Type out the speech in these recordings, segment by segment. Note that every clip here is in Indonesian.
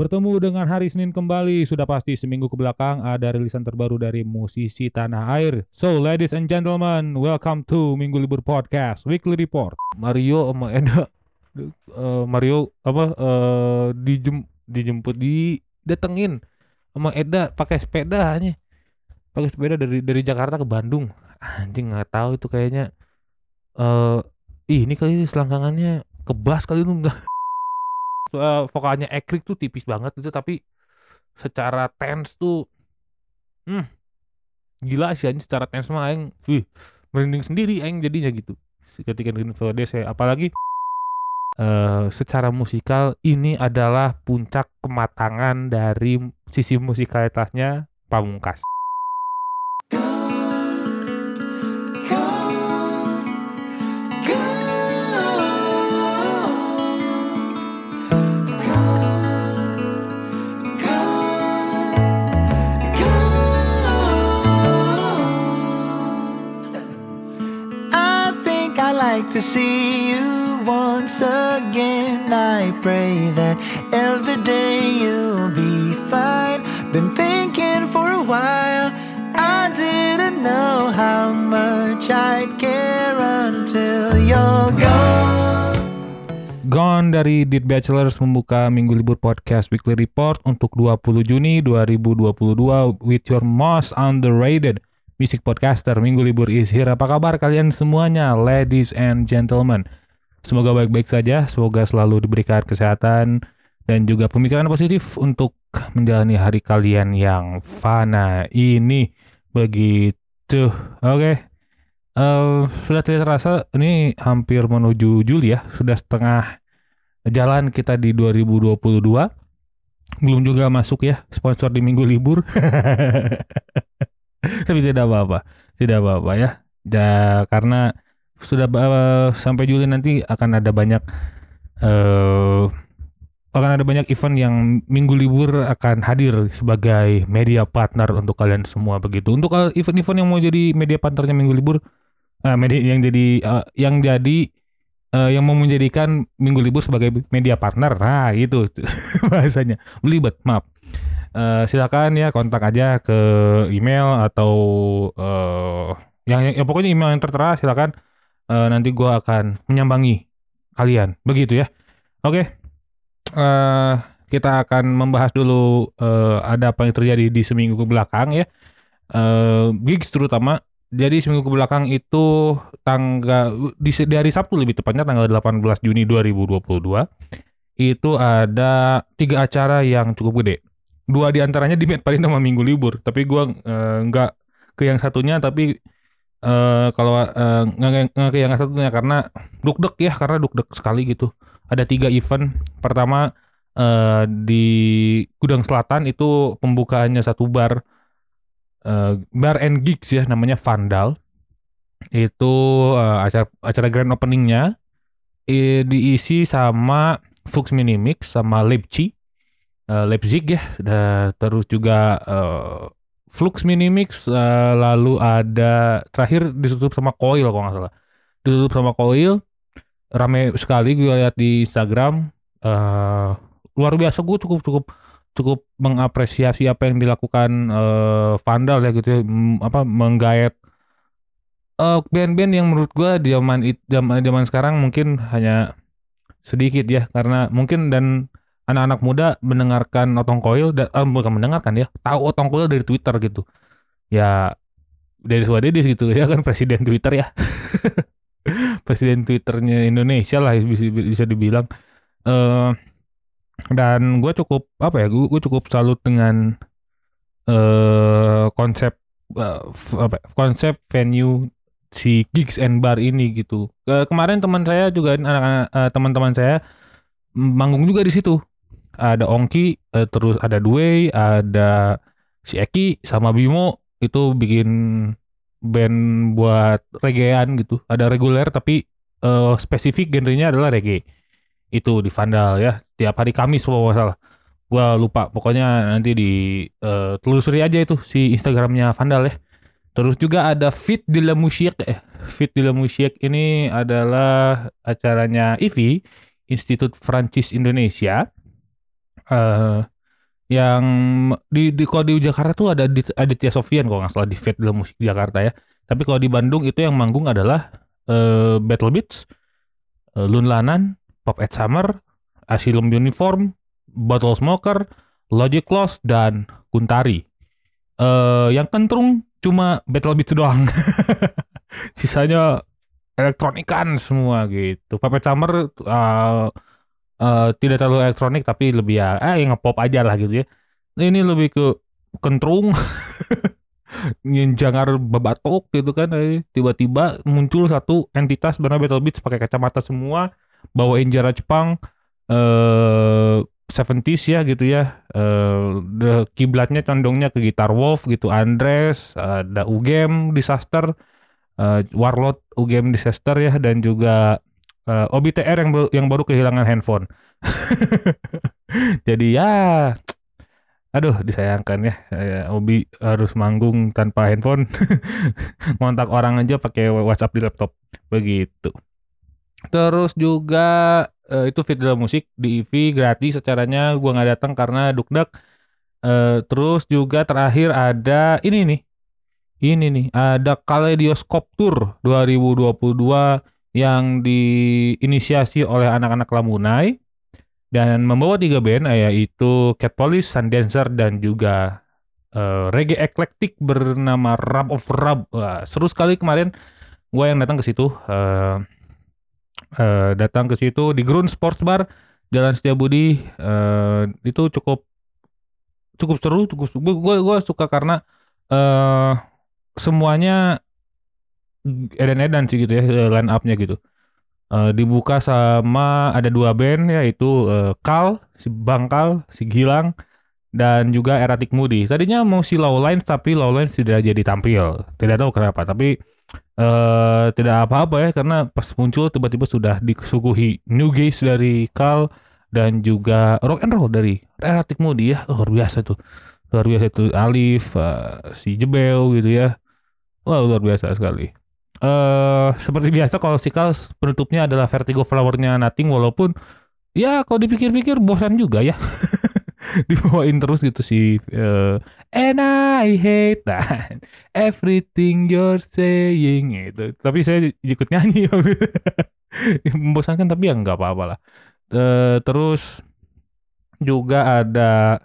Bertemu dengan hari Senin kembali, sudah pasti seminggu ke belakang ada rilisan terbaru dari musisi tanah air. So, ladies and gentlemen, welcome to Minggu Libur Podcast Weekly Report. Mario sama Eda, Mario dijemput didatengin sama Eda pakai sepedanya, dari Jakarta ke Bandung. Anjing, nggak tahu itu kayaknya ini kali selangkangannya kebas kali itu. Vokalnya Ekrik tuh tipis banget itu, tapi secara tense tuh gila sih anjing. Secara tense mah aing merinding sendiri aing jadinya gitu ketika dengerin VOD saya. Apalagi secara musikal ini adalah puncak kematangan dari sisi musikalitasnya Pamungkas. To see you once again, I pray that every day you'll be fine. Been thinking for a while, I didn't know how much I'd care until you're gone. Gone dari Dead Bachelors membuka Minggu Libur Podcast Weekly Report untuk 20 Juni 2022 with your most underrated Music Podcaster. Minggu Libur is here. Apa kabar kalian semuanya, ladies and gentlemen? Semoga baik-baik saja, semoga selalu diberikan kesehatan dan juga pemikiran positif untuk menjalani hari kalian yang fana ini. Begitu. Oke. Sudah tidak terasa ini hampir menuju Juli ya. Sudah setengah jalan kita di 2022. Belum juga masuk ya sponsor di Minggu Libur. Tapi tidak apa-apa ya. Karena sudah sampai Juli nanti akan ada banyak event yang Minggu Libur akan hadir sebagai media partner untuk kalian semua begitu. Untuk event-event yang mau jadi media partnernya Minggu Libur, yang mau menjadikan Minggu Libur sebagai media partner, nah itu bahasanya belibet, maaf. Silakan ya kontak aja ke email atau yang pokoknya email yang tertera, silakan. Nanti gue akan menyambangi kalian begitu ya. Oke. Kita akan membahas dulu ada apa yang terjadi di seminggu ke belakang ya. Gigs terutama. Jadi seminggu ke belakang itu dari Sabtu lebih tepatnya tanggal 18 Juni 2022 itu ada 3 acara yang cukup gede. 2 diantaranya dimetparin sama Minggu Libur, tapi gue nggak ke yang satunya, tapi kalau nggak ke yang satunya karena dugdeg sekali gitu. Ada 3 event. Pertama di Gudang Selatan itu pembukaannya satu bar and gigs ya, namanya Vandal. Itu acara grand openingnya diisi sama Flux Minimix sama Leipzig ya, terus juga Flux Minimix, lalu ada terakhir ditutup sama Coil kalau nggak salah. Ditutup sama Coil, rame sekali gue lihat di Instagram. Luar biasa, gue cukup mengapresiasi apa yang dilakukan Vandal ya gitu ya, menggayat band-band yang menurut gue di zaman sekarang mungkin hanya sedikit ya, karena mungkin dan anak-anak muda mendengarkan Otong Coil bukan mendengarkan ya, tahu Otong Coil dari Twitter gitu. Ya dari Swadedis gitu ya kan, presiden Twitter ya. Presiden Twitternya Indonesia lah bisa dibilang. Dan gue cukup gue salut dengan konsep venue si Gigs and Bar ini gitu. Kemarin teman saya juga, teman-teman saya manggung juga di situ. Ada Ongki, terus ada Dway, ada si Eki sama Bimo, itu bikin band buat reggaean gitu. Ada reguler tapi spesifik genrenya adalah reggae. Itu di Vandal ya, tiap hari Kamis kalau nggak salah. Gua lupa, pokoknya nanti telusuri aja itu si Instagramnya Vandal ya. Terus juga ada Fit de la Musique. Fit de la Musique ini adalah acaranya IFI, Institut Francis Indonesia. yang di kalau di Jakarta tuh ada Aditya Sofyan kalau nggak salah di Festival Musik di Jakarta ya. Tapi kalau di Bandung itu yang manggung adalah Battle Beats, Lun Lanan, Pop at Summer, Asylum Uniform, Bottle Smoker, Logic Loss, dan Kuntari. Yang kentrung cuma Battle Beats doang. Sisanya elektronikan semua gitu. Pop at Summer tidak terlalu elektronik tapi lebih yang ngepop aja lah gitu ya. Ini lebih ke kentrung, jangar babatok gitu kan. Tiba-tiba muncul satu entitas bernama Battle Beats pakai kacamata semua, bawain Jara Jepang, 70s ya gitu ya. Kiblatnya condongnya ke Gitar Wolf gitu, Andres, ada UGM Disaster, Warlord UGM Disaster ya, dan juga OBTR yang baru kehilangan handphone. Jadi ya, aduh disayangkan ya, Obi harus manggung tanpa handphone, ngontak orang aja pakai WhatsApp di laptop begitu. Terus juga itu festival musik di IVI gratis acaranya, gua nggak datang karena dukdak. Terus juga terakhir ada ini nih ada Kaleidoskop Tour 2022 yang diinisiasi oleh anak-anak Lamunai dan membawa 3 band yaitu Cat Police, Sundancer, dan juga reggae eclectic bernama Rub of Rub. Wah, seru sekali kemarin gue yang datang ke situ. Datang ke situ di Grun Sports Bar Jalan Setiabudi. Itu cukup seru, gue suka karena semuanya edan-edan sih gitu ya, line up-nya gitu. Dibuka sama ada 2 band yaitu Kal, si Bangkal, si Gilang, dan juga Erratic Moody. Tadinya mau si Lowlines tapi Lowlines tidak jadi tampil. Tidak tahu kenapa, tapi tidak apa-apa ya karena pas muncul tiba-tiba sudah disuguhi New Gaze dari Kal dan juga Rock and Roll dari Erratic Moody ya. Luar biasa tuh. Luar biasa itu Alif, si Jebel gitu ya. Wah, luar biasa sekali. Seperti biasa kalau Sikal penutupnya adalah Vertigo Flower-nya Nothing, walaupun ya kalau dipikir-pikir bosan juga ya. Dibawain terus gitu sih. And I hate that everything you're saying gitu. Tapi saya ikut nyanyi. Membosankan tapi ya nggak apa-apa lah. Terus juga ada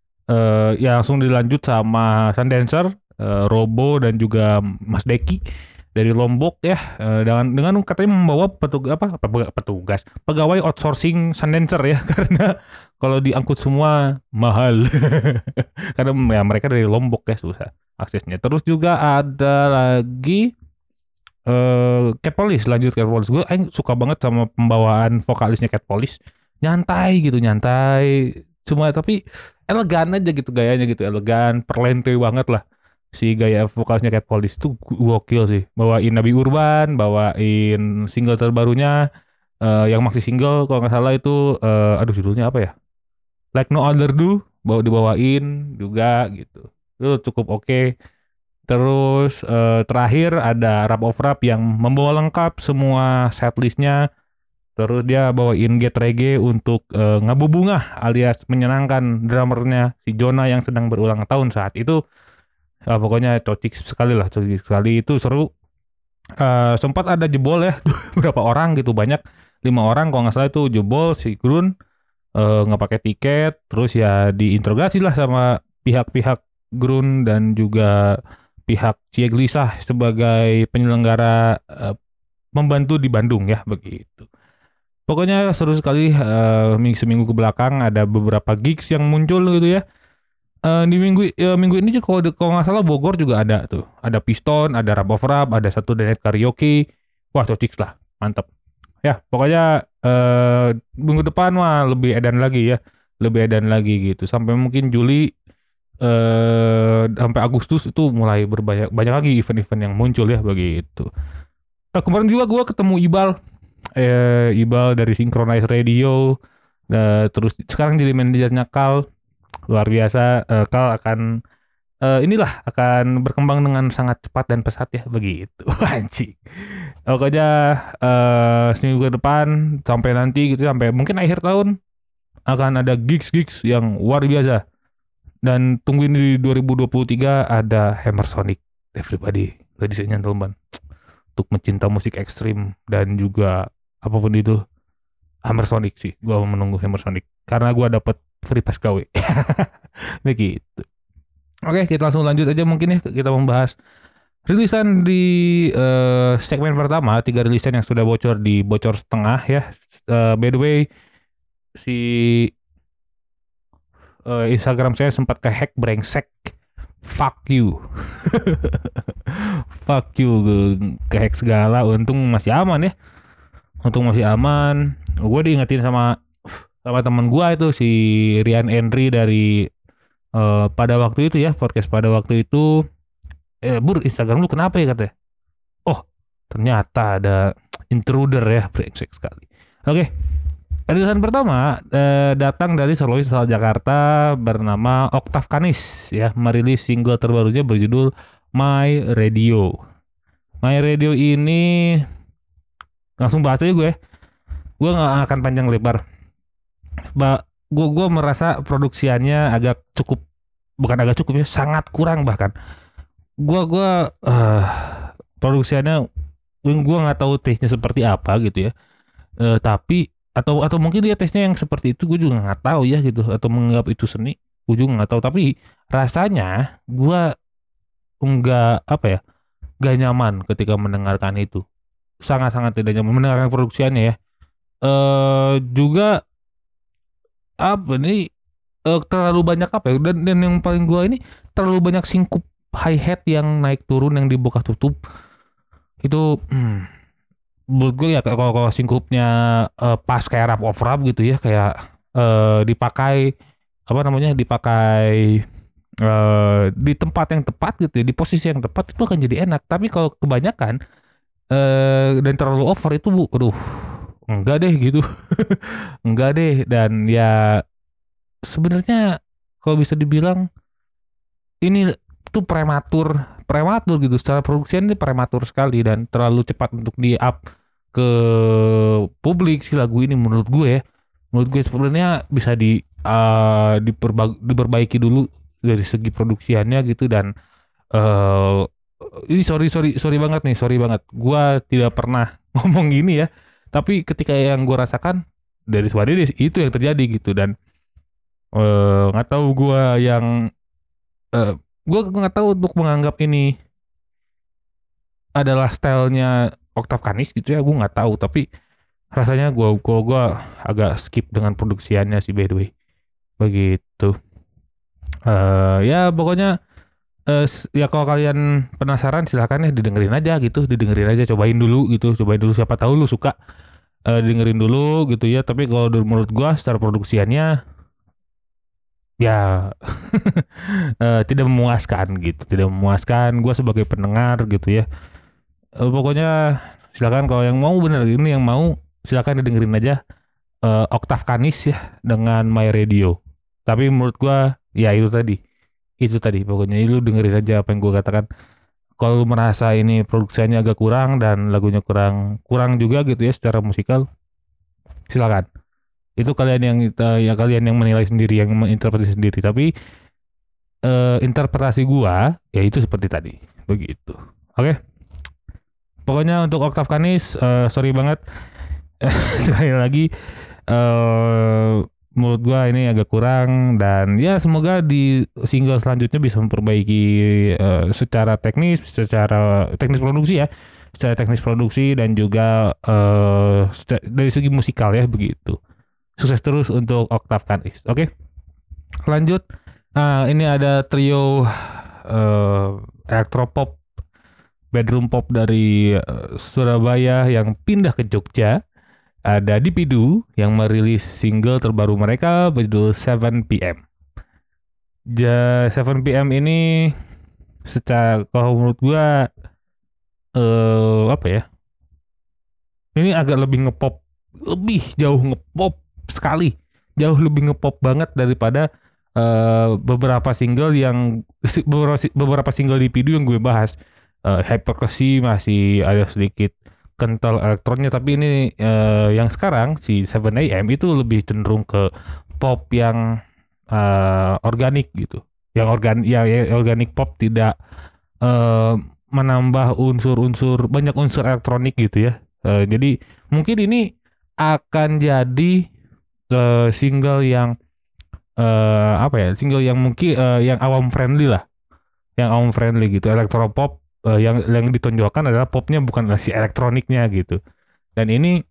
ya langsung dilanjut sama Sundancer, Robo, dan juga Mas Deki dari Lombok ya, dengan katanya membawa petugas pegawai outsourcing Sundancer ya karena kalau diangkut semua mahal. Karena ya mereka dari Lombok ya, susah aksesnya. Terus juga ada lagi Cat Police, lanjut Cat Police. Gue suka banget sama pembawaan vokalisnya Cat Police, nyantai cuma tapi elegan aja gitu gayanya gitu, elegan, perlente banget lah. Si gaya vokalisnya Cat Police tuh gokil sih. Bawain Nabi Urban, bawain single terbarunya yang maxi single kalau nggak salah itu aduh judulnya apa ya? Like No Other Do, dibawain juga gitu. Itu cukup oke. Terus terakhir ada Rap of Rap yang membawa lengkap semua setlistnya. Terus dia bawain Get Reggae untuk ngabubungah alias menyenangkan drummernya si Jonah yang sedang berulang tahun saat itu. Pokoknya cocik sekali itu seru. Sempat ada jebol ya berapa orang gitu, banyak 5 orang kalau nggak salah itu jebol, si Grun nggak pakai tiket, terus ya diinterogasi lah sama pihak-pihak Grun dan juga pihak Cieglisah sebagai penyelenggara membantu di Bandung ya begitu. Pokoknya seru sekali. Seminggu ke belakang ada beberapa gigs yang muncul gitu ya. Di minggu ini juga kalau nggak salah Bogor juga ada tuh. Ada Piston, ada Rap of Rap, ada satu Danet Karaoke. Wah, cocik lah, mantap. Ya, pokoknya minggu depan mah lebih edan lagi ya. Lebih edan lagi gitu. Sampai mungkin Juli sampai Agustus itu mulai banyak lagi event-event yang muncul ya begitu. Kemarin juga gue ketemu Ibal dari Synchronize Radio. Terus sekarang jadi manajernya Kal. Luar biasa. Kal akan akan berkembang dengan sangat cepat dan pesat ya begitu. Anjing. Pokoknya seminggu ke depan sampai nanti gitu, sampai mungkin akhir tahun akan ada gigs yang luar biasa Dan tungguin di 2023 ada Hammer Sonic Everybody, ladies and gentlemen. Untuk mencinta musik ekstrim dan juga apapun itu, Hammer Sonic sih. Gua menunggu Hammer Sonic karena gua dapat free pass KW. Begitu. Oke, kita langsung lanjut aja mungkin ya, kita membahas rilisan di segmen pertama. 3 rilisan yang sudah bocor di bocor setengah ya. By the way, si Instagram saya sempat kehack, brengsek. Fuck you. Fuck you, kehack segala. Untung masih aman ya. Gue diingetin sama teman gue itu, si Rian Henry dari pada waktu itu ya, podcast pada waktu itu. Bur, Instagram lu kenapa ya katanya? Oh, ternyata ada intruder ya, brengsek sekali. Oke. Rilisan pertama datang dari solois asal Jakarta bernama Octave Kanis ya, merilis single terbarunya berjudul My Radio. My Radio ini langsung bahas aja gue. Gue nggak akan panjang lebar. Gue merasa produksiannya bukan agak cukup ya, sangat kurang bahkan. Gue produksiannya gue nggak tahu taste-nya seperti apa gitu ya. Tapi atau mungkin dia tesnya yang seperti itu, gue juga nggak tahu ya gitu, atau menganggap itu seni, gue juga nggak tahu. Tapi rasanya gue nggak nyaman ketika mendengarkan itu, sangat tidak nyaman mendengarkan produksiannya ya. Juga terlalu banyak dan yang paling gue ini terlalu banyak singkup hi hat yang naik turun yang dibuka tutup itu. Menurut gue ya kalau singkupnya pas kayak rap of rap gitu ya, kayak dipakai di tempat yang tepat gitu ya, di posisi yang tepat, itu akan jadi enak. Tapi kalau kebanyakan dan terlalu over itu enggak deh gitu. Enggak deh. Dan ya sebenarnya kalau bisa dibilang ini tuh prematur gitu, secara produksian ini prematur sekali dan terlalu cepat untuk di-up ke publik si lagu ini. Menurut gue sebenarnya bisa diperbaiki dulu dari segi produksiannya gitu. Dan ini sorry banget gue tidak pernah ngomong gini ya, tapi ketika yang gue rasakan dari Swadede itu yang terjadi gitu. Dan nggak tahu gue nggak tahu untuk menganggap ini adalah stylenya Octave Kanis gitu ya, gue nggak tahu. Tapi rasanya gue agak skip dengan produksiannya sih, by the way. Begitu. Ya pokoknya ya kalau kalian penasaran silahkan ya didengerin aja, cobain dulu siapa tahu lu suka. Dengerin dulu gitu ya. Tapi kalau menurut gue secara produksiannya ya tidak memuaskan gue sebagai pendengar gitu ya. Pokoknya silakan kalau yang mau bener ini yang mau silakan didengerin aja Octave Kanis ya dengan My Radio. Tapi menurut gua ya itu tadi pokoknya lu dengerin aja apa yang gua katakan. Kalau lu merasa ini produksinya agak kurang dan lagunya kurang juga gitu ya secara musikal, silakan. Itu kalian yang menilai sendiri, yang menginterpretasi sendiri. Tapi interpretasi gua ya itu seperti tadi begitu. Oke. Pokoknya untuk Octave Kanis sorry banget sekali lagi, menurut gua ini agak kurang. Dan ya semoga di single selanjutnya bisa memperbaiki secara teknis produksi ya, secara teknis produksi dan juga dari segi musikal ya begitu. Sukses terus untuk Octave Kanis. Oke. Lanjut. Ini ada trio electropop, bedroom pop dari Surabaya yang pindah ke Jogja. Ada Dipidu yang merilis single terbaru mereka berjudul 7pm. 7pm ini secara kalau menurut gua ini agak lebih jauh lebih ngepop banget daripada beberapa single Dipidu yang gue bahas. Hypercushy masih ada sedikit kental elektronnya, tapi ini yang sekarang si 7am itu lebih cenderung ke pop yang organik gitu. Yang organik pop tidak eh, menambah banyak unsur elektronik gitu ya. Jadi mungkin ini akan jadi single yang single yang mungkin yang awam friendly lah, yang awam friendly gitu, elektropop yang ditonjolkan adalah popnya bukan si elektroniknya gitu. Dan ini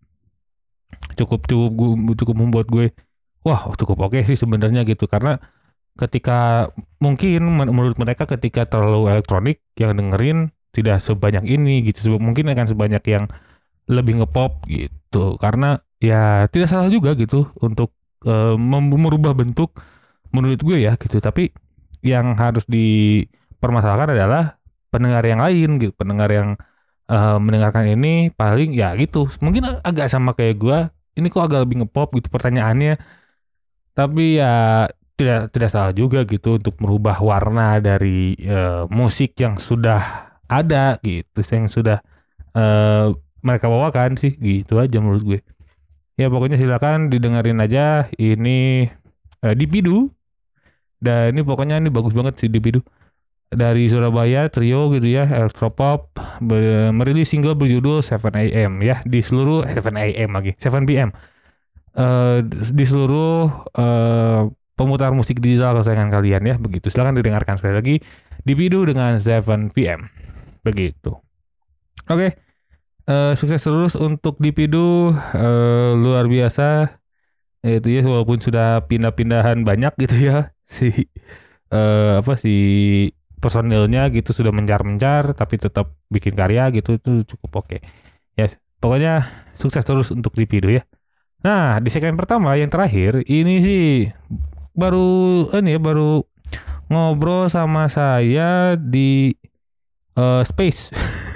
cukup membuat gue wah cukup oke sih sebenarnya gitu, karena ketika mungkin menurut mereka ketika terlalu elektronik yang dengerin tidak sebanyak ini gitu, mungkin akan sebanyak yang lebih ngepop gitu, karena ya tidak salah juga gitu untuk merubah bentuk menurut gue ya gitu, tapi yang harus dipermasalahkan adalah pendengar yang lain gitu, pendengar yang mendengarkan ini paling ya gitu mungkin agak sama kayak gue, ini kok agak lebih ngepop gitu pertanyaannya, tapi ya tidak salah juga gitu untuk merubah warna dari musik yang sudah ada gitu, yang sudah mereka bawakan sih gitu aja menurut gue. Ya pokoknya silakan didengerin aja ini Dipidu, dan ini pokoknya ini bagus banget sih Dipidu, dari Surabaya trio gitu ya, electropop, merilis single berjudul 7 AM ya di seluruh 7 AM lagi 7 PM di seluruh pemutar musik digital kesayangan kalian ya, begitu. Silakan didengarkan sekali lagi Dipidu dengan 7 PM begitu. Oke. Sukses terus untuk Dipidu, luar biasa itu ya, walaupun sudah pindah-pindahan banyak gitu ya si si personilnya gitu, sudah mencar-mencar tapi tetap bikin karya gitu, itu cukup oke. Ya, pokoknya sukses terus untuk Dipidu ya. Nah, di segmen pertama yang terakhir ini sih baru ngobrol sama saya di Space.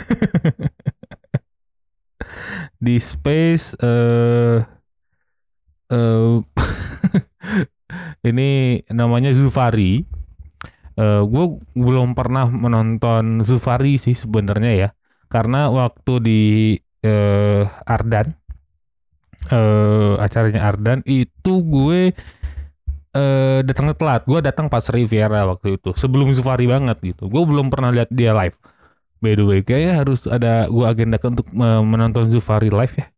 Di Space ini namanya Zufari. Gue belum pernah menonton Zufari sih sebenarnya ya, karena waktu di Ardan, acaranya Ardan itu gue datangnya telat. Gue datang pas Riviera waktu itu, sebelum Zufari banget gitu. Gue belum pernah lihat dia live. By the way, kayaknya harus ada gue agendakan untuk menonton Zufari live ya.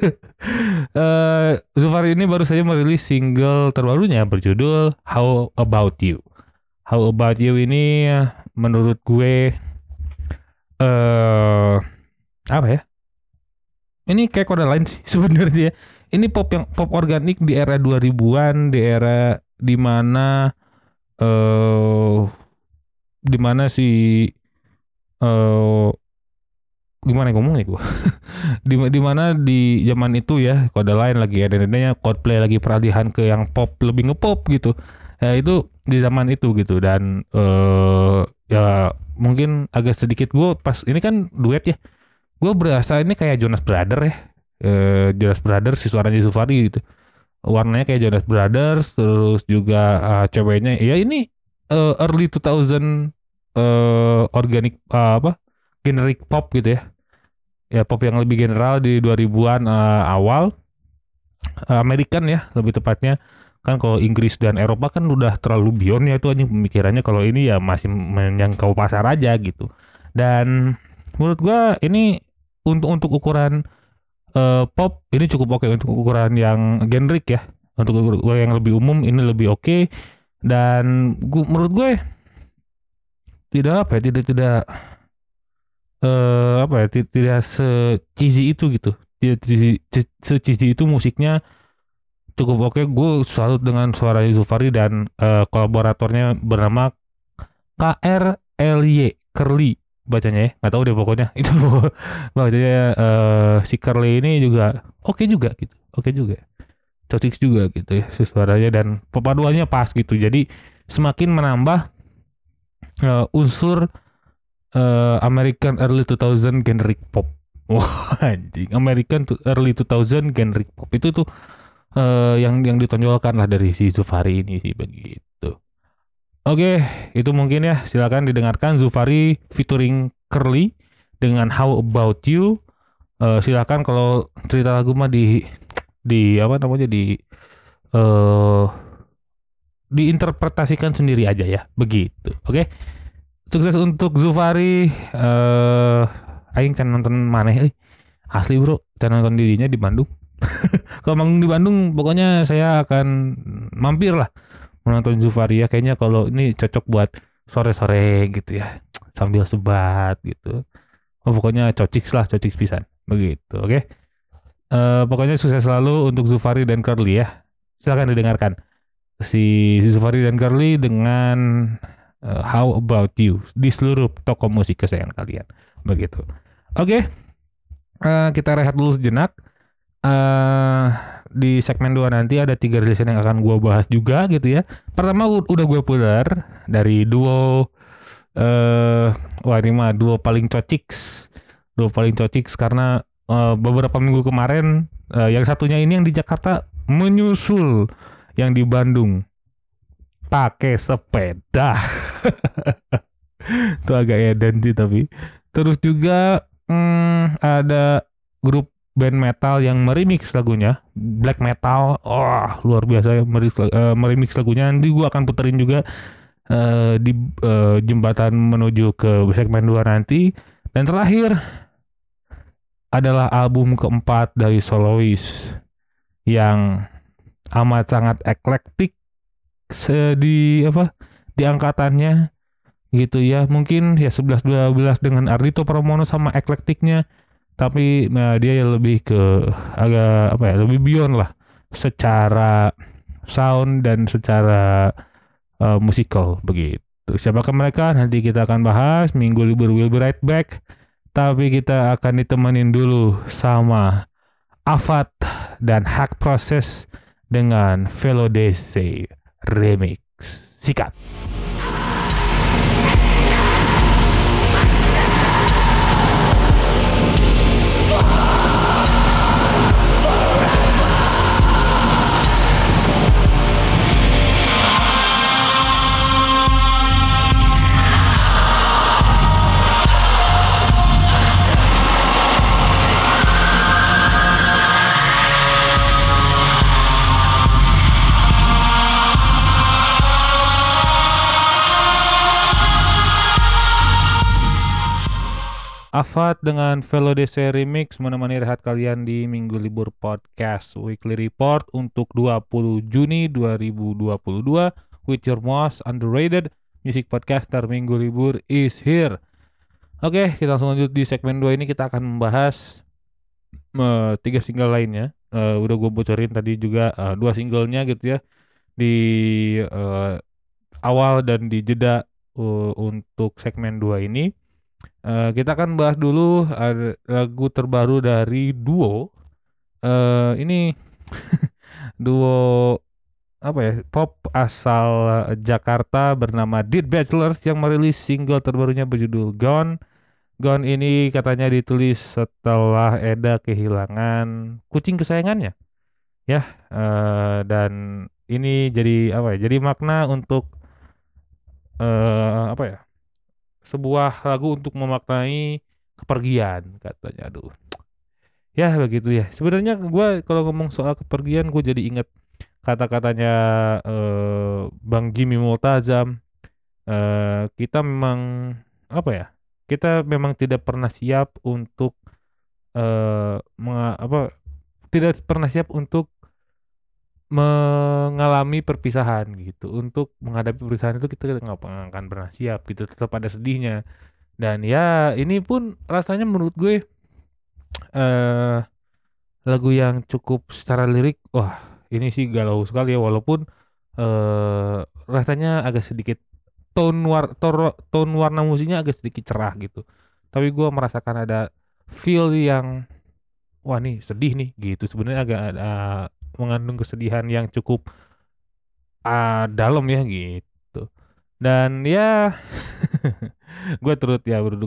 Zufari ini baru saja merilis single terbarunya berjudul How About You. How About You ini menurut gue apa ya? Ini kayak kode lain sih sebenarnya. Ini pop organik di era 2000-an, di era dimana si gimana ngomongnya gue di mana di zaman itu ya, kode lain lagi ada Coldplay lagi peralihan ke yang pop, lebih ngepop gitu ya, itu di zaman itu gitu. Dan ya mungkin agak sedikit gue pas ini kan duet ya, gue berasa ini kayak Jonas Brothers ya, Jonas Brothers si suaranya Zufari gitu, warnanya kayak Jonas Brothers, terus juga ceweknya ya ini early 2000 organik generic pop gitu ya. Ya pop yang lebih general di 2000-an awal, American ya lebih tepatnya. Kan kalau Inggris dan Eropa kan udah terlalu beyond ya itu aja pemikirannya, kalau ini ya masih menjangkau pasar aja gitu. Dan menurut gua ini untuk ukuran pop ini cukup oke, untuk ukuran yang generic ya. Untuk yang lebih umum ini lebih oke. Dan menurut gue tidak tidak se-cheesy itu gitu. Tidak se-cheesy itu, musiknya cukup oke. Gue salut dengan suara Zufari dan kolaboratornya bernama KRLY, Curly bacanya ya, nggak tahu deh pokoknya itu bacanya. Si Curly ini juga oke juga gitu, oke juga, cocok juga gitu ya suaranya, dan perpaduannya pas gitu, jadi semakin menambah unsur American early 2000 generic pop. Wah anjing, American early 2000 generic pop itu tuh yang ditonjolkan lah dari si Zufari ini sih begitu. Oke, itu mungkin ya, silakan didengarkan Zufari featuring Curly dengan How About You. Silakan kalau cerita lagu mah di apa namanya di diinterpretasikan sendiri aja ya, begitu. Oke. Sukses untuk Zufari. Aing can nonton maneh asli bro, can nonton dirinya di Bandung. Kalau manggung di Bandung pokoknya saya akan mampir lah menonton Zufari ya. Kayaknya kalau ini cocok buat sore-sore gitu ya, sambil sebat gitu. Pokoknya cociks pisan begitu. Oke. Pokoknya sukses selalu untuk Zufari dan Curly ya. Silakan didengarkan si Zufari dan Curly dengan How About You di seluruh toko musik kesayangan kalian begitu. Oke. Kita rehat dulu sejenak. Di segmen 2 nanti ada 3 rilisan yang akan gue bahas juga gitu ya. Pertama udah gue putar dari duo ini mah duo paling cociks karena beberapa minggu kemarin yang satunya ini yang di Jakarta menyusul yang di Bandung pakai sepeda. Itu agak edan sih tapi. Terus juga ada grup band metal yang meremix lagunya, black metal. Luar biasa ya meremix lagunya. Nanti gue akan puterin juga di jembatan menuju ke segmen 2 nanti. Dan terakhir adalah album keempat dari solois yang amat sangat eklektik di angkatannya gitu ya. Mungkin ya 11-12 dengan Ardhito Pramono sama eklektiknya, tapi dia lebih ke agak lebih beyond lah secara sound dan secara musikal begitu. Siapakah mereka? Nanti kita akan bahas minggu libur. We'll be right back. Tapi kita akan ditemenin dulu sama Avat dan Hack Process dengan Velodese Remix. Sikat. Avat dengan Velodese Remix menemani rehat kalian di Minggu Libur Podcast Weekly Report untuk 20 Juni 2022 with your most underrated music podcaster Minggu Libur is here. Oke, kita langsung lanjut di segmen 2 ini. Kita akan membahas 3 single lainnya. Udah gue bocorin tadi juga 2 singlenya gitu ya di awal dan di jeda untuk segmen 2 ini. Kita akan bahas dulu lagu terbaru dari duo ini duo pop asal Jakarta bernama Dead Bachelors yang merilis single terbarunya berjudul Gone. Gone ini katanya ditulis setelah Eda kehilangan kucing kesayangannya ya, dan ini jadi jadi makna untuk sebuah lagu untuk memaknai kepergian katanya. Aduh. Ya begitu ya. Sebenarnya gue kalau ngomong soal kepergian gue jadi inget kata-katanya Bang Jimmy Multazam. Kita memang kita memang tidak pernah siap untuk tidak pernah siap untuk mengalami perpisahan gitu. Untuk menghadapi perpisahan itu kita nggak akan pernah siap gitu, tetap ada sedihnya. Dan ya ini pun rasanya menurut gue lagu yang cukup secara lirik, wah ini sih galau sekali ya, walaupun rasanya agak sedikit tone warna musiknya agak sedikit cerah gitu. Tapi gue merasakan ada feel yang wah nih sedih nih gitu. Sebenarnya agak ada mengandung kesedihan yang cukup dalam ya gitu. Dan ya gue turut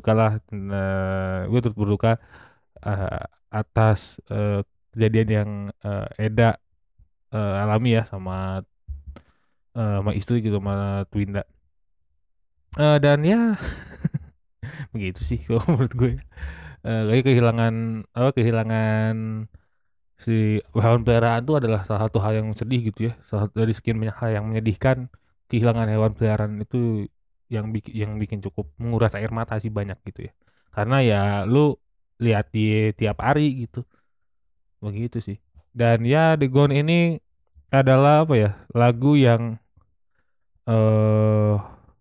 berduka atas kejadian yang Eda alami ya sama istri gitu, sama Twinda. Dan ya begitu sih kalau menurut gue. Kayak kehilangan Si hewan peliharaan itu adalah salah satu hal yang sedih gitu ya. Salah satu dari sekian banyak hal yang menyedihkan, kehilangan hewan peliharaan itu yang bikin cukup menguras air mata sih banyak gitu ya. Karena ya lu lihat di tiap hari gitu. Begitu sih. Dan ya The Gone ini adalah apa ya? Lagu yang eh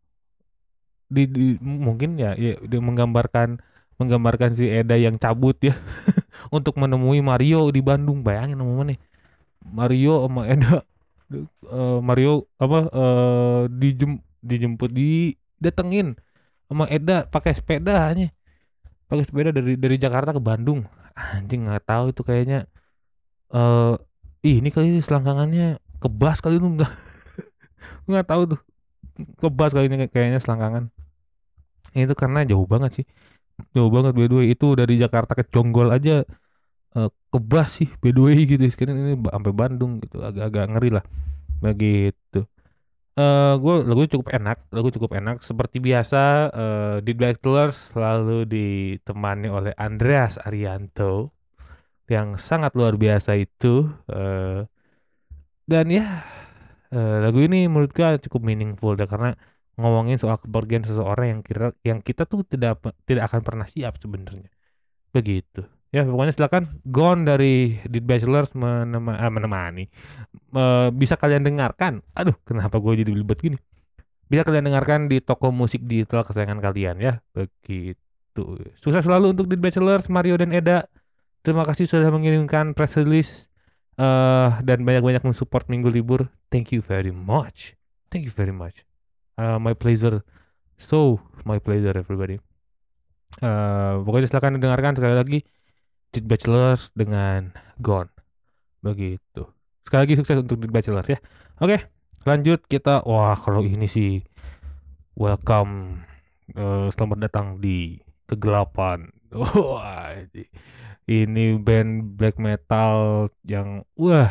mungkin ya dia menggambarkan si Eda yang cabut ya untuk menemui Mario di Bandung. Bayangin nih Mario sama Eda. Mario apa dijemput didatengin sama Eda pakai sepeda dari Jakarta ke Bandung. Anjing, nggak tahu itu kayaknya eh ini kali selangkangannya kebas kali itu. Nggak tahu tuh, kebas kali ini kayaknya selangkangan itu karena jauh banget sih, jauh banget by the way. Itu dari Jakarta ke Jonggol aja kebas sih by the way gitu. Sekarang ini sampai Bandung gitu, agak-agak ngeri lah begitu. Lagu cukup enak seperti biasa. Di Black Tours selalu ditemani oleh Andreas Arianto yang sangat luar biasa itu. Dan ya, lagu ini menurut gue cukup meaningful deh, karena ngomongin soal kepergian seseorang yang kita tuh tidak akan pernah siap sebenarnya begitu. Ya pokoknya silakan Gone dari The Bachelors menemani. Bisa kalian dengarkan. Aduh, kenapa gue jadi belibet gini? Bisa kalian dengarkan di toko musik digital kesayangan kalian ya. Begitu. Sukses selalu untuk The Bachelors, Mario dan Eda. Terima kasih sudah mengirimkan press release dan banyak-banyak mensupport Minggu Libur. Thank you very much. Thank you very much. My pleasure. So, my pleasure everybody. Pokoknya silakan dengarkan sekali lagi The Bachelors dengan Gone. Begitu. Sekali lagi sukses untuk The Bachelors ya. Oke, lanjut kita. Wah, kalau ini sih welcome, selamat datang di kegelapan. Wah, ini band black metal yang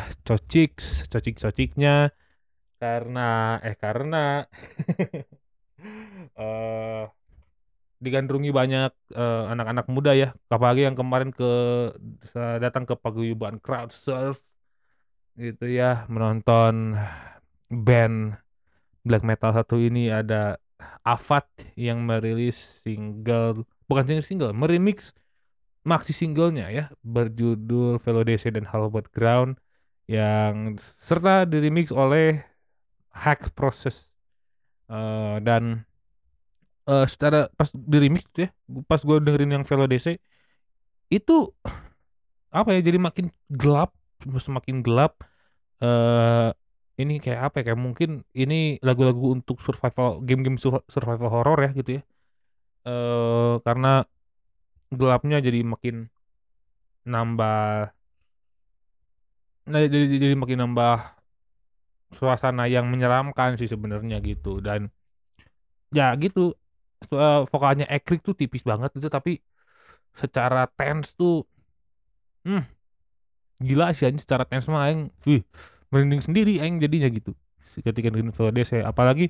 cociknya karena eh digandrungi banyak anak-anak muda ya, apalagi yang kemarin datang ke paguyuban crowd surf gitu ya, menonton band black metal satu ini. Ada Avat yang merilis single, bukan single, meremix maxi singlenya ya, berjudul Velodese dan Hallowed Ground, yang serta diremix oleh Hack Process. Dan secara pas di remix tuh ya, pas gue dengerin yang Velodese itu apa ya, jadi makin gelap, semakin gelap. eh ini kayak apa ya, kayak mungkin ini lagu-lagu untuk survival, game-game survival horror ya gitu ya. Karena gelapnya jadi makin nambah, jadi makin nambah suasana yang menyeramkan sih sebenarnya gitu. Dan ya gitu, vokalnya Ekrik tuh tipis banget gitu, tapi secara tense tuh hmm, gila sih anjing. Secara tense mah aing merinding sendiri aing jadinya gitu ketika dengerin VODC. Apalagi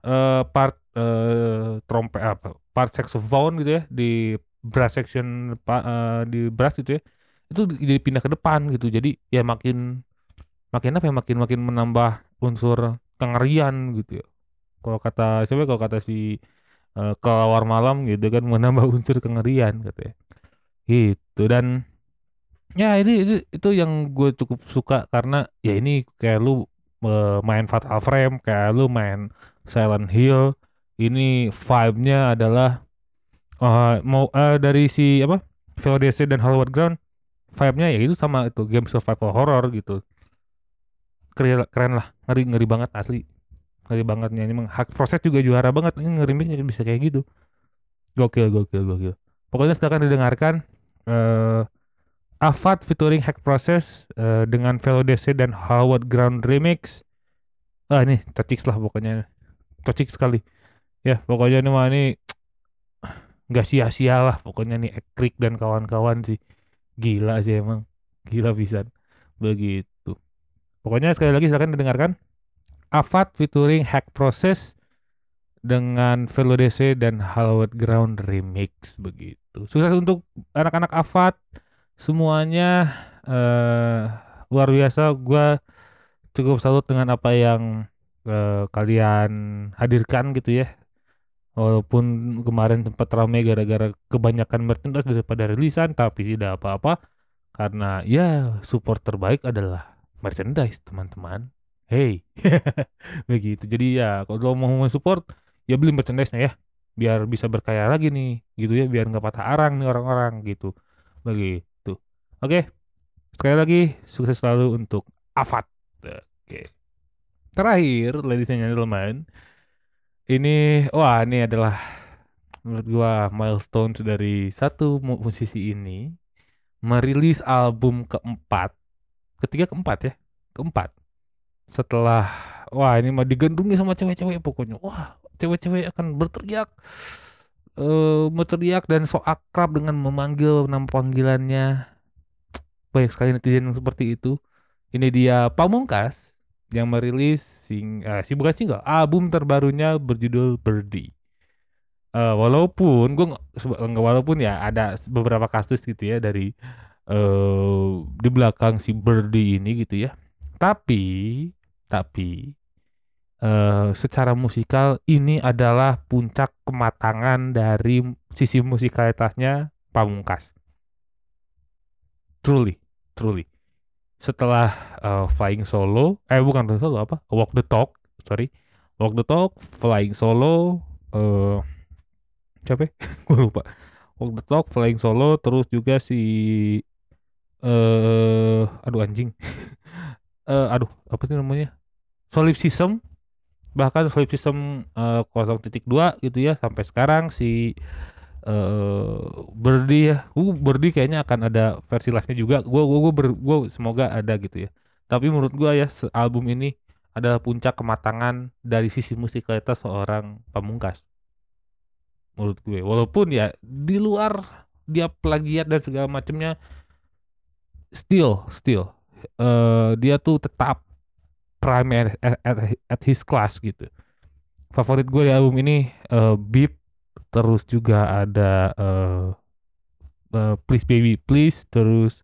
trompet, part saxophone gitu ya di brass section, di brass gitu ya, itu jadi pindah ke depan gitu. Jadi ya makin makin apa ya, makin makin menambah unsur kengerian gitu ya. Kalau kata si kelawar malam gitu kan, menambah unsur kengerian katanya gitu. Dan ya itu yang gue cukup suka, karena ya ini kayak lu main Fatal Frame, kayak lu main Silent Hill. Ini vibe-nya adalah mau dari si apa, VODC dan Hallowed Ground, vibe-nya ya itu sama itu game survival horror gitu. Keren, keren lah, ngeri ngeri banget asli, ngeri bangetnya. Ini emang Hack Process juga juara banget, ini ngerimiknya bisa kayak gitu. Gokil, gokil, gokil. Pokoknya silakan didengarkan Avat featuring Hack Process dengan Velodese dan Hallowed Ground Remix. Ini cocik lah pokoknya, cocik sekali ya. Pokoknya ini mah ini nggak sia-sia lah pokoknya nih, Ekrik dan kawan-kawan sih gila sih, emang gila bisa begitu. Pokoknya sekali lagi silakan didengarkan Avat featuring Hack Process dengan Velodese dan Hallowed Ground Remix begitu. Sukses untuk anak-anak Avat semuanya. eh luar biasa. Gua cukup salut dengan apa yang kalian hadirkan gitu ya. Walaupun kemarin sempat ramai gara-gara kebanyakan merchandise daripada rilisan, tapi tidak apa-apa karena ya support terbaik adalah merchandise, teman-teman. Hey, begitu. Jadi ya kalau mau support ya beli merchandise-nya ya, biar bisa berkaya lagi nih, gitu ya, biar nggak patah arang nih orang-orang gitu. Begitu. Oke, sekali lagi sukses selalu untuk Avat. Oke. Terakhir, ladies and gentlemen, ini adalah menurut gua milestone dari satu musisi ini merilis album keempat, ketiga keempat ya, keempat. Setelah ini mah digandrungi sama cewek-cewek pokoknya. Wah, cewek-cewek akan berteriak dan so akrab dengan memanggil nama panggilannya. Banyak sekali netizen yang seperti itu. Ini dia Pamungkas yang merilis bukan single, album terbarunya berjudul Birdie. Walaupun gue nggak walaupun ya ada beberapa kasus gitu ya dari di belakang si Birdie ini gitu ya. Tapi secara musikal ini adalah puncak kematangan dari sisi musikalitasnya Pamungkas. Truly, truly. Setelah Flying Solo, bukan Flying Solo apa? Walk the Talk, sorry. Walk the Talk, Flying Solo, siapa? Gue lupa. Walk the Talk, Flying Solo, terus juga si aduh anjing. Aduh, apa sih namanya? Solipsism, bahkan Solipsism 0.2 gitu ya sampai sekarang si Birdie ya. Birdie kayaknya akan ada versi live-nya juga. Gua semoga ada gitu ya. Tapi menurut gua ya album ini adalah puncak kematangan dari sisi musikalitas seorang Pamungkas. Menurut gue. Walaupun ya di luar dia plagiat dan segala macamnya, still dia tuh tetap prime at his class gitu. Favorit gue di album ini Beep, terus juga ada Please Baby Please, terus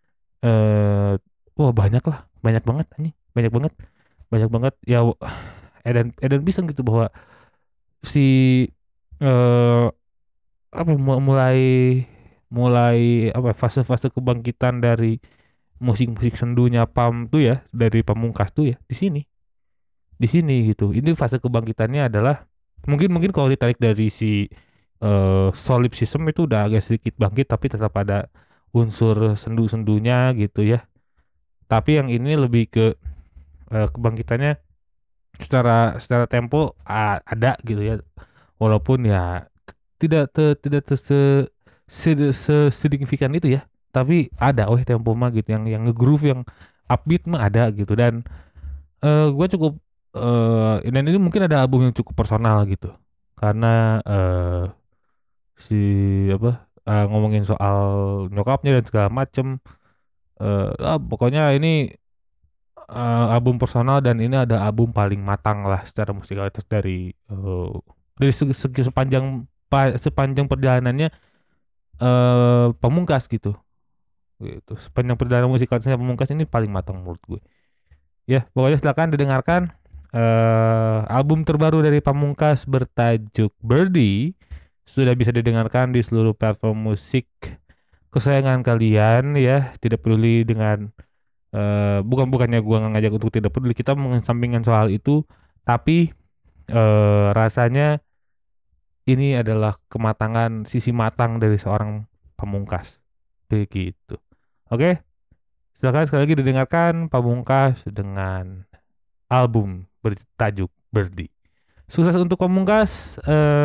wah banyak banget nih, banyak banget ya. Edan bisa gitu bahwa si eh apa mulai mulai apa fase-fase kebangkitan dari musik-musik sendunya Pam tuh ya, dari Pamungkas tuh ya di sini gitu. Ini fase kebangkitannya adalah mungkin kalau ditarik dari si solipsism itu udah agak sedikit bangkit tapi tetap ada unsur sendu-sendunya gitu ya. Tapi yang ini lebih ke kebangkitannya secara tempo ada gitu ya. Walaupun ya tidak sesignifikan itu ya. Tapi ada tempo mah gitu yang nge-groove yang upbeat mah ada gitu. Dan gue cukup dan ini mungkin ada album yang cukup personal gitu karena si apa ngomongin soal nyokapnya dan segala macem. Pokoknya ini album personal dan ini ada album paling matang lah secara musikalitas dari segi sepanjang perjalanannya Pamungkas gitu. Sepanjang perjalanan musikalitasnya Pamungkas ini paling matang menurut gue. Ya, pokoknya silakan didengarkan album terbaru dari Pamungkas bertajuk Birdie. Sudah bisa didengarkan di seluruh platform musik kesayangan kalian ya. Tidak peduli dengan bukannya gua ngajak untuk tidak peduli, kita mengesampingkan soal itu, tapi rasanya ini adalah kematangan sisi matang dari seorang Pamungkas. Begitu. Oke. Silakan sekali lagi didengarkan Pamungkas dengan album bertajuk Birdie. Sukses untuk Pamungkas.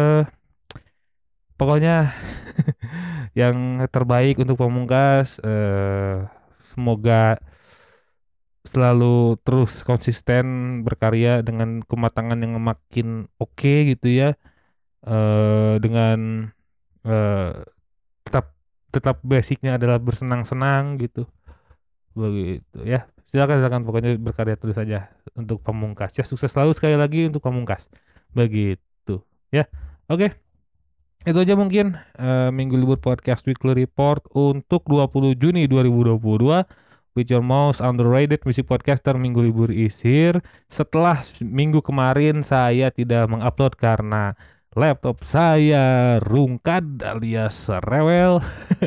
Pokoknya yang terbaik untuk Pamungkas. Semoga selalu terus konsisten berkarya dengan kematangan yang makin oke gitu ya. Dengan eh, tetap tetap basicnya adalah bersenang-senang gitu. Begitu ya. Silakan pokoknya berkarya terus saja untuk Pamungkas. Ya sukses selalu sekali lagi untuk Pamungkas. Begitu. Ya. Oke. Itu aja mungkin Minggu Libur Podcast Weekly Report untuk 20 Juni 2022. with your most underrated music podcaster. Minggu Libur is here. Setelah minggu kemarin saya tidak mengupload karena laptop saya rungkad alias rewel.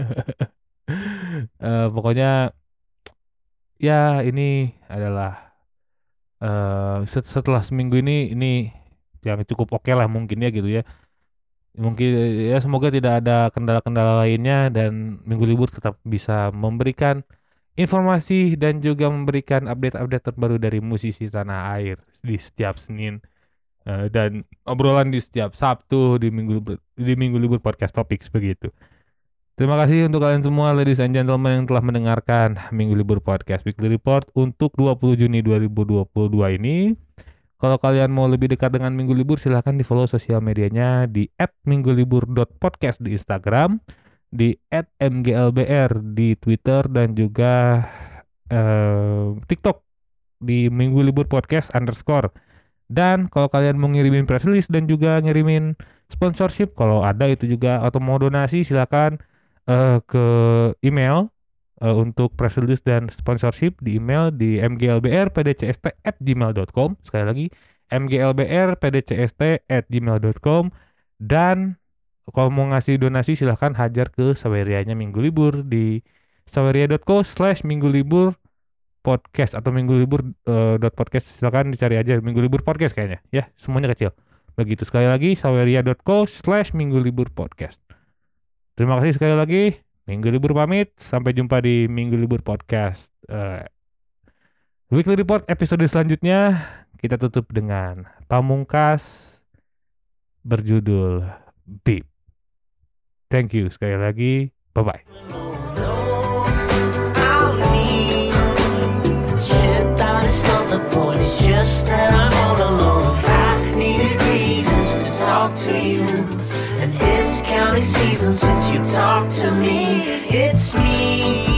Pokoknya ya ini adalah setelah seminggu ini yang cukup oke lah mungkin ya gitu ya. Mungkin ya semoga tidak ada kendala-kendala lainnya dan Minggu Libur tetap bisa memberikan informasi dan juga memberikan update-update terbaru dari musisi tanah air di setiap Senin dan obrolan di setiap Sabtu di Minggu Libur Podcast Topics begitu. Terima kasih untuk kalian semua ladies and gentlemen yang telah mendengarkan Minggu Libur Podcast Weekly Report untuk 20 Juni 2022 ini. Kalau kalian mau lebih dekat dengan Minggu Libur, silahkan di-follow sosial medianya di @minggulibur.podcast di Instagram, di @mglbr di Twitter, dan juga TikTok di Minggu Libur Podcast _. Dan kalau kalian mau ngirimin press release dan juga ngirimin sponsorship, kalau ada itu juga, atau mau donasi, silahkan ke email untuk press release dan sponsorship di email di mglbrpdcst@gmail.com. Sekali lagi mglbrpdcst@gmail.com. Dan kalau mau ngasih donasi silahkan hajar ke Sawerianya Minggu Libur di saweria.co/minggulibur podcast atau minggulibur.podcast. Silahkan dicari aja Minggu Libur Podcast kayaknya ya, semuanya kecil begitu. Sekali lagi saweria.co/minggulibur podcast. Terima kasih sekali lagi. Minggu Libur pamit, sampai jumpa di Minggu Libur Podcast Weekly Report episode selanjutnya. Kita tutup dengan Pamungkas berjudul Beep. Thank you sekali lagi, bye-bye. Seasons since you talked to me, it's me.